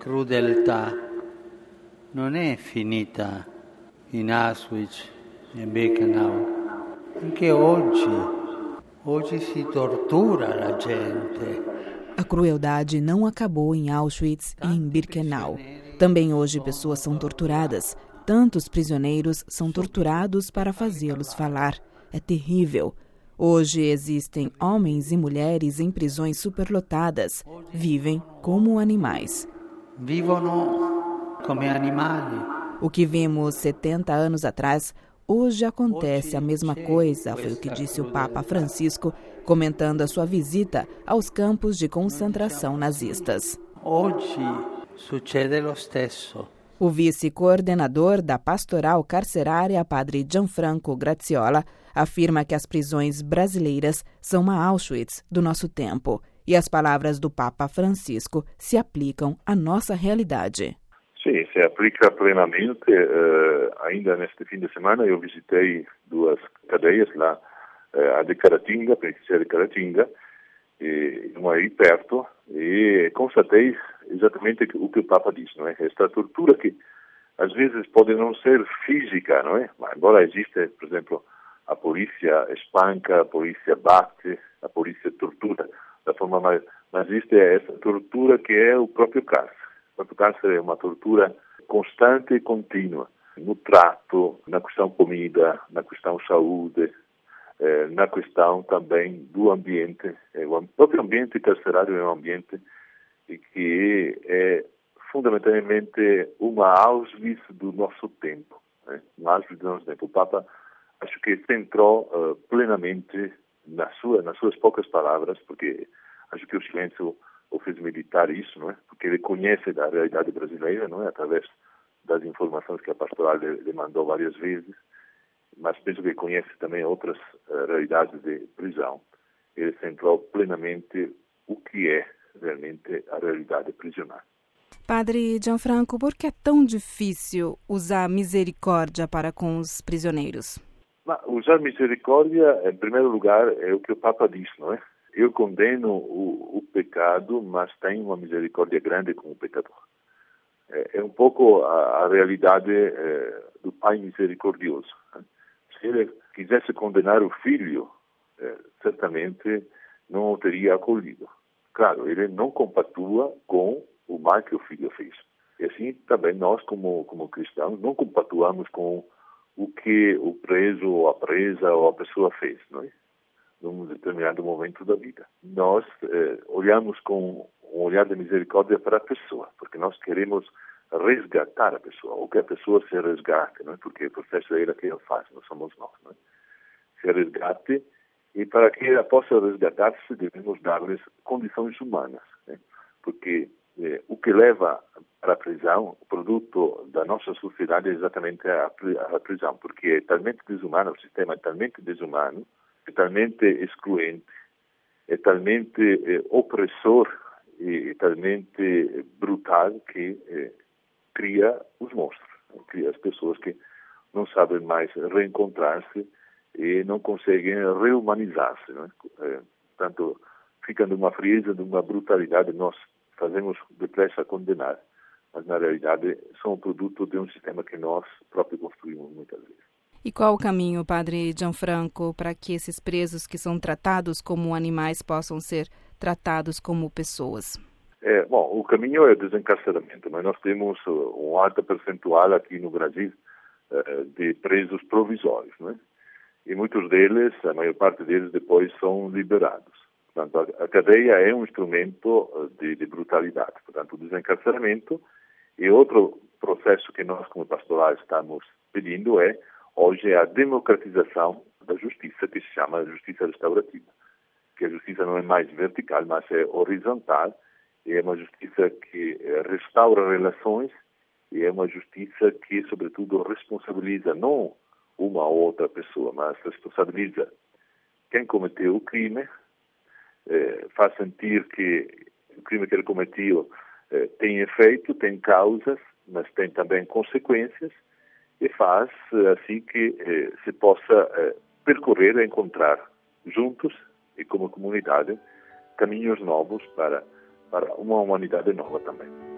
crudeltà non è finita in Auschwitz e Birkenau. Anche oggi si tortura la gente. A crueldade não acabou em Auschwitz e em Birkenau. Também hoje pessoas são torturadas. Tantos prisioneiros são torturados para fazê-los falar. É terrível. Hoje existem homens e mulheres em prisões superlotadas. Vivem como animais. Vivono come animali. O que vimos 70 anos atrás, hoje acontece a mesma coisa, foi o que disse o Papa Francisco, comentando a sua visita aos campos de concentração nazistas. Hoje succede lo stesso. O vice-coordenador da Pastoral Carcerária, padre Gianfranco Graziola, afirma que as prisões brasileiras são uma Auschwitz do nosso tempo e as palavras do Papa Francisco se aplicam à nossa realidade. Sim, se aplica plenamente. Ainda neste fim de semana eu visitei 2 cadeias lá, a de Caratinga, a penitenciária de Caratinga, e uma aí perto, e constatei exatamente o que o Papa disse, não é? Esta tortura que às vezes pode não ser física, não é? Mas embora existe, por exemplo, a polícia espanca, a polícia bate, a polícia tortura, da forma mais, mas existe essa tortura que é o próprio cárcere. O próprio cárcere é uma tortura constante e contínua, no trato, na questão comida, na questão saúde, na questão também do ambiente. O próprio ambiente carcerário é um ambiente que é fundamentalmente uma Auschwitz do nosso tempo. Né? Uma Auschwitz do nosso tempo. O Papa acho que centrou plenamente nas suas poucas palavras, porque acho que o silêncio o fez meditar isso, não é? Porque ele conhece da realidade brasileira, não é? Através das informações que a pastoral lhe mandou várias vezes, mas penso que conhece também outras realidades de prisão. Ele centrou plenamente o que é realmente a realidade prisional. Padre Gianfranco, por que é tão difícil usar misericórdia para com os prisioneiros? Mas usar misericórdia, em primeiro lugar, é o que o Papa diz, não é? Eu condeno o pecado, mas tenho uma misericórdia grande com o pecador. É um pouco a realidade do Pai misericordioso. Se ele quisesse condenar o filho, certamente não o teria acolhido. Claro, ele não compatua com o mal que o filho fez. E assim também nós, como cristãos, não compatuamos com o que o preso ou a presa ou a pessoa fez, não é? Num determinado momento da vida. Nós olhamos com um olhar de misericórdia para a pessoa, porque nós queremos resgatar a pessoa, ou que a pessoa se resgate, não é? Porque o processo é ele que ele faz, não somos nós, não é? Se resgate, e para que ela possa resgatar-se, devemos dar-lhes condições humanas, né? Porque o que leva para a prisão, o produto da nossa sociedade é exatamente a prisão, porque é talmente desumano, o sistema é talmente desumano, é talmente excluente, é talmente opressor e talmente brutal que cria os monstros, cria as pessoas que não sabem mais reencontrar-se e não conseguem reumanizar-se. Né? Portanto, fica numa frieza, numa brutalidade, nós fazemos depressa condenar, mas na realidade são produto de um sistema que nós próprios construímos muitas vezes. E qual o caminho, Padre Gianfranco, para que esses presos que são tratados como animais possam ser tratados como pessoas? Bom, o caminho é o desencarceramento, mas nós temos um alto percentual aqui no Brasil de presos provisórios, não é? E muitos deles, a maior parte deles depois são liberados. Portanto, a cadeia é um instrumento de brutalidade. Portanto, o desencarceramento e outro processo que nós, como pastoral, estamos pedindo hoje é a democratização da justiça, que se chama justiça restaurativa. Que a justiça não é mais vertical, mas é horizontal, e é uma justiça que restaura relações, e é uma justiça que, sobretudo, responsabiliza não uma ou outra pessoa, mas responsabiliza quem cometeu o crime, faz sentir que o crime que ele cometeu tem efeito, tem causas, mas tem também consequências, e faz assim que se possa percorrer e encontrar juntos e como comunidade caminhos novos para uma humanidade nova também.